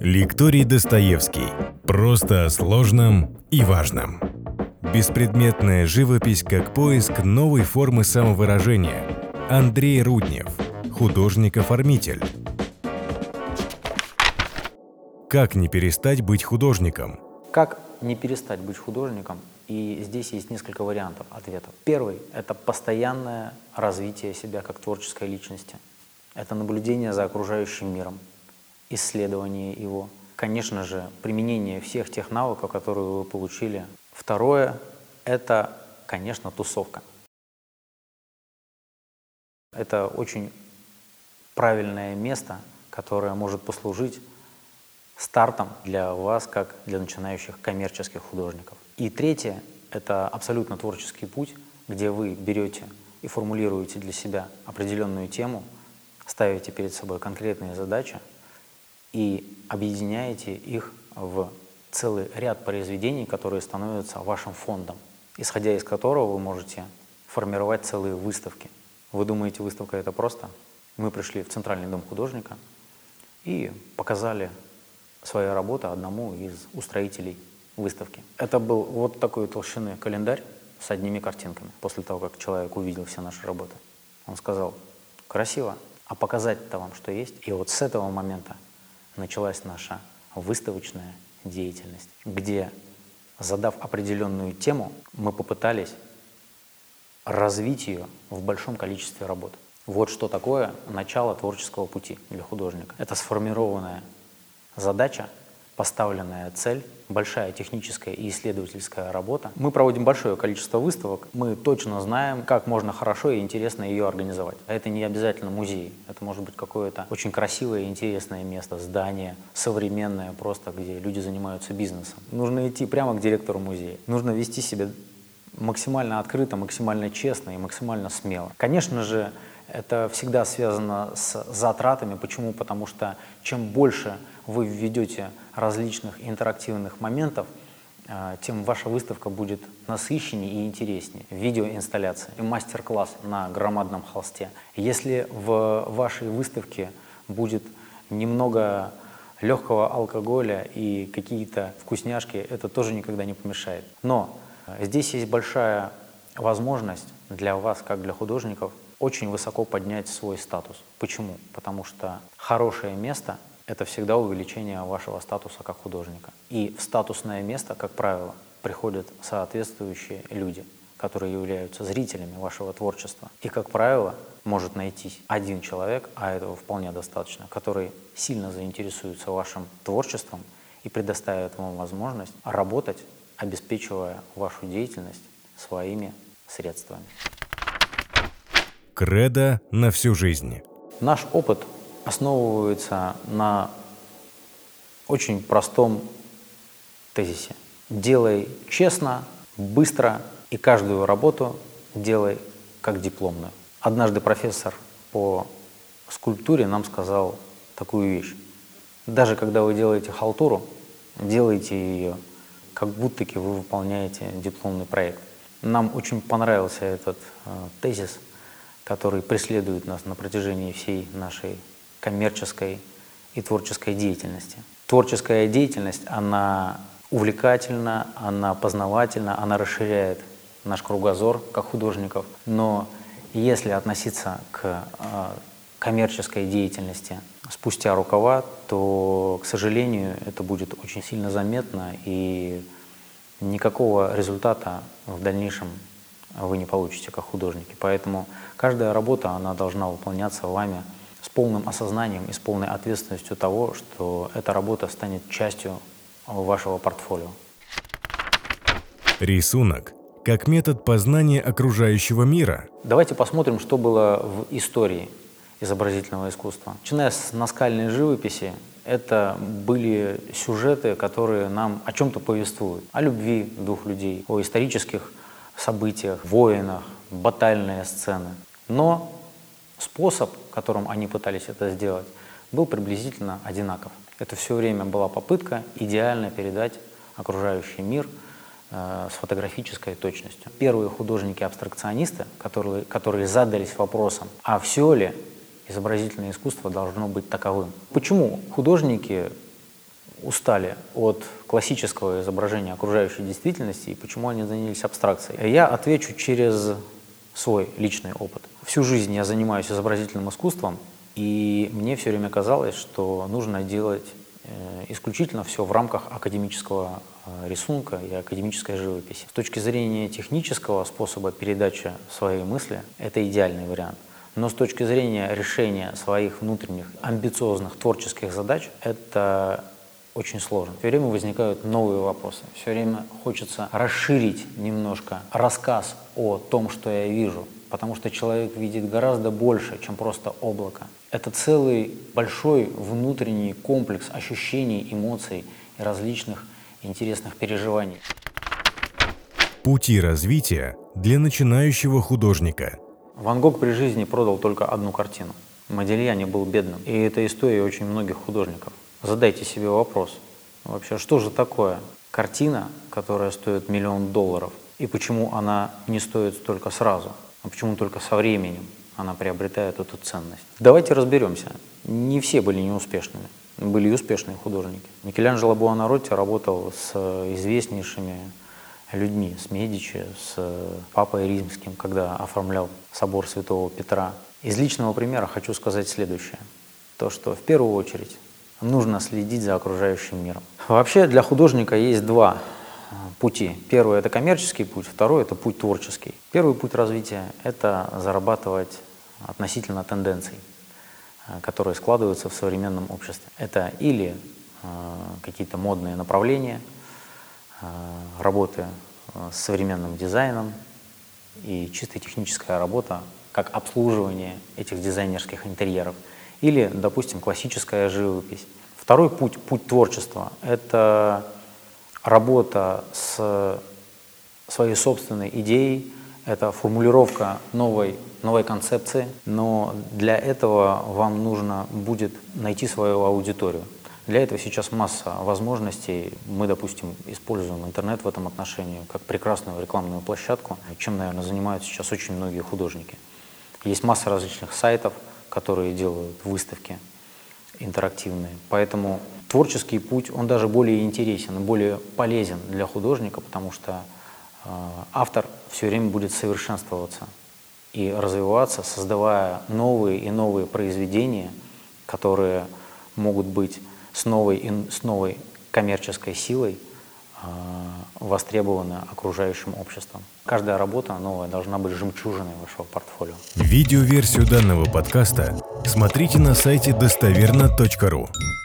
Лекторий Достоевский. Просто о сложном и важном. Беспредметная живопись как поиск новой формы самовыражения. Андрей Руднев, художник-оформитель. Как не перестать быть художником? Как не перестать быть художником? И здесь есть несколько вариантов ответов. Первый – это постоянное развитие себя как творческой личности. Это наблюдение за окружающим миром, исследование его. Конечно же, применение всех тех навыков, которые вы получили. Второе – это, конечно, тусовка. Это очень правильное место, которое может послужить стартом для вас, как для начинающих коммерческих художников. И третье – это абсолютно творческий путь, где вы берете и формулируете для себя определенную тему, ставите перед собой конкретные задачи и объединяете их в целый ряд произведений, которые становятся вашим фондом, исходя из которого вы можете формировать целые выставки. Вы думаете, выставка – это просто? Мы пришли в Центральный дом художника и показали свою работу одному из устроителей выставки. Это был вот такой толщины календарь с одними картинками. После того, как человек увидел все наши работы, он сказал: красиво, а показать-то вам что есть? И вот с этого момента началась наша выставочная деятельность, где, задав определенную тему, мы попытались развить ее в большом количестве работ. Вот что такое начало творческого пути для художника. Это сформированная задача, поставленная цель, большая техническая и исследовательская работа. Мы проводим большое количество выставок, мы точно знаем, как можно хорошо и интересно ее организовать. Это не обязательно музей, это может быть какое-то очень красивое и интересное место, здание, современное просто, где люди занимаются бизнесом. Нужно идти прямо к директору музея, нужно вести себя максимально открыто, максимально честно и максимально смело. Конечно же, это всегда связано с затратами. Почему? Потому что чем больше вы введете различных интерактивных моментов, тем ваша выставка будет насыщеннее и интереснее. Видеоинсталляции, мастер-класс на громадном холсте. Если в вашей выставке будет немного легкого алкоголя и какие-то вкусняшки, это тоже никогда не помешает. Но здесь есть большая возможность для вас, как для художников, очень высоко поднять свой статус. Почему? Потому что хорошее место – это всегда увеличение вашего статуса как художника. И в статусное место, как правило, приходят соответствующие люди, которые являются зрителями вашего творчества. И, как правило, может найтись один человек, а этого вполне достаточно, который сильно заинтересуется вашим творчеством и предоставит вам возможность работать, обеспечивая вашу деятельность своими средствами. Кредо на всю жизнь. Наш опыт основывается на очень простом тезисе. Делай честно, быстро и каждую работу делай как дипломную. Однажды профессор по скульптуре нам сказал такую вещь. Даже когда вы делаете халтуру, делайте ее как будто вы выполняете дипломный проект. Нам очень понравился этот тезис, который преследует нас на протяжении всей нашей коммерческой и творческой деятельности. Творческая деятельность, она увлекательна, она познавательна, она расширяет наш кругозор как художников. Но если относиться к коммерческой деятельности спустя рукава, то, к сожалению, это будет очень сильно заметно, и никакого результата в дальнейшем вы не получите как художники. Поэтому каждая работа, она должна выполняться вами с полным осознанием и с полной ответственностью того, что эта работа станет частью вашего портфолио. Рисунок как метод познания окружающего мира. Давайте посмотрим, что было в истории изобразительного искусства. Начиная с наскальной живописи, это были сюжеты, которые нам о чем-то повествуют. О любви двух людей, о исторических событиях, войнах, батальные сцены. Но способ, которым они пытались это сделать, был приблизительно одинаков. Это все время была попытка идеально передать окружающий мир с фотографической точностью. Первые художники-абстракционисты, которые задались вопросом, а все ли изобразительное искусство должно быть таковым. Почему художники устали от классического изображения окружающей действительности и почему они занялись абстракцией? Я отвечу через свой личный опыт. Всю жизнь я занимаюсь изобразительным искусством, и мне все время казалось, что нужно делать исключительно все в рамках академического рисунка и академической живописи. С точки зрения технического способа передачи своей мысли, это идеальный вариант. Но с точки зрения решения своих внутренних амбициозных творческих задач, это очень сложно. Все время возникают новые вопросы. Все время хочется расширить немножко рассказ о том, что я вижу, потому что человек видит гораздо больше, чем просто облако. Это целый большой внутренний комплекс ощущений, эмоций и различных интересных переживаний. Пути развития для начинающего художника. Ван Гог при жизни продал только одну картину. Модильяне был бедным. И это история очень многих художников. Задайте себе вопрос. Вообще, что же такое картина, которая стоит $1 миллион, и почему она не стоит столько сразу, а почему только со временем она приобретает эту ценность? Давайте разберемся. Не все были неуспешными. Были и успешные художники. Микеланджело Буонаротти работал с известнейшими людьми, с Медичи, с папой римским, когда оформлял собор Святого Петра. Из личного примера хочу сказать следующее. То, что в первую очередь нужно следить за окружающим миром. Вообще для художника есть два пути. Первый – это коммерческий путь, второй – это путь творческий. Первый путь развития – это зарабатывать относительно тенденций, которые складываются в современном обществе. Это или какие-то модные направления, работы с современным дизайном и чисто техническая работа, как обслуживание этих дизайнерских интерьеров, или, допустим, классическая живопись. Второй путь, путь творчества, это работа с своей собственной идеей, это формулировка новой концепции, но для этого вам нужно будет найти свою аудиторию. Для этого сейчас масса возможностей. Мы, допустим, используем интернет в этом отношении как прекрасную рекламную площадку, чем, наверное, занимаются сейчас очень многие художники. Есть масса различных сайтов, которые делают выставки интерактивные. Поэтому творческий путь, он даже более интересен, более полезен для художника, потому что автор все время будет совершенствоваться и развиваться, создавая новые и новые произведения, которые могут быть с новой коммерческой силой востребованы окружающим обществом. Каждая работа новая должна быть жемчужиной вашего портфолио. Видеоверсию данного подкаста смотрите на сайте достоверно.ру.